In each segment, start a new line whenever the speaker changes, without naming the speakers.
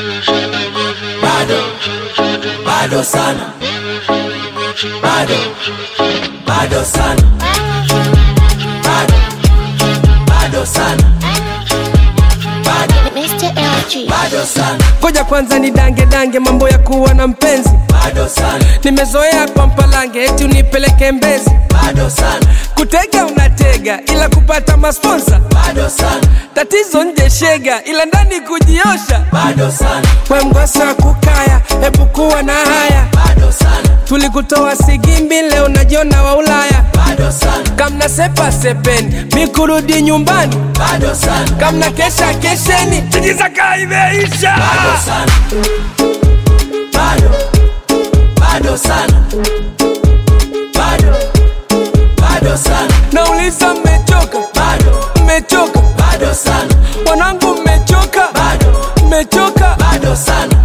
Bado sana. Bado sana. Bado sana.
Mr. LG.
Bado sana.
Koja kwanza ni dange mambo ya kuwa na mpenzi.
Bado sana.
Nimezoea kwa mpalange eti unipeleke Mbezi.
Bado sana.
Kutega unatega ila kupata masponsa.
Bado sana.
Tatizo nje shega ila ndani kujiosha.
Bado sana.
We mgosa kukaya hebu kuwa na haya.
Bado sana.
Tulikutoa Sigimbi leo najiona wa Ulaya.
Bado sana.
Kamna sepa sepeni mikurudi nyumbani.
Bado sana.
Kamna kesha kesheni tijizaka imeisha.
Bado sana. Bado sana. Bado sana.
Nauliza mmechoka? Mmechoka?
Bado sana.
Wanangu mmechoka? Mmechoka?
Bado sana.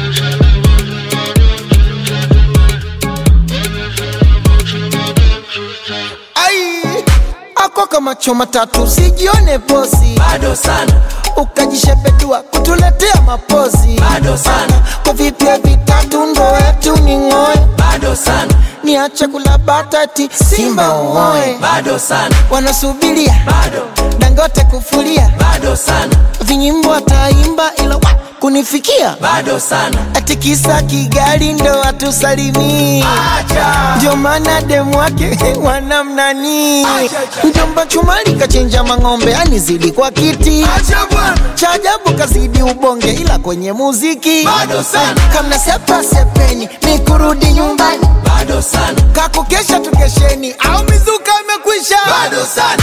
Ai, ako kama choma tatu sijione posi.
Bado sana.
Ukajishepedua kutuletea mapozi.
Bado sana.
Kwa vipia vitatu ndo wetu ni ngoe.
Bado sana.
Niache kula batati Simba uoe.
Bado sana.
Wanasubiria
Bado.
Dangote kufulia.
Bado sana.
Vinyimbo ataimba ila kunifikia.
Bado sana.
Atikisa Kigali ndo atusalimii. Ndio maana demu wake wanamnani. Mjomba Chumali kachinja mang'ombe anizidi kwa kiti. Cha ajabu kazidi ubonge ila kwenye muziki.
Bado sana.
Kamna sepa sepeni mikurudi nyumbani.
Bado sana.
Kakukesha tukesheni au mizuka imekwisha.
Bado sana.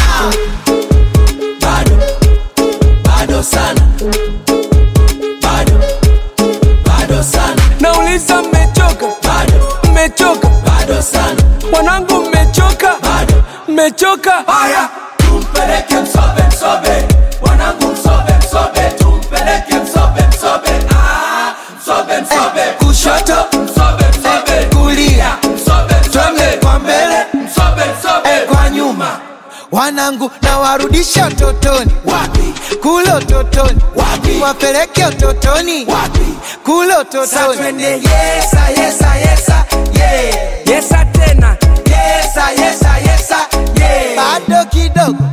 Bado sana. Bado sana.
Nauliza mmechoka? Mmechoka?
Bado sana.
Wanangu mmechoka? Mmechoka?
Haya, tumpeleke msobe. Wanangu msobe. Tumpeleke msobe. Msobe.
Kushoto
Msobe.
kulia
Msobe.
kwa mbele
Msobe.
kwa nyuma. Wanangu na warudisha utotoni.
Wapi?
Kule utotoni.
Wapi?
Wapeleke utotoni.
Wapi?
Kule utotoni.
Sa twende yesa. Yeah.
Yesa tena.
Yesa. Yeah.
Bado kidogo.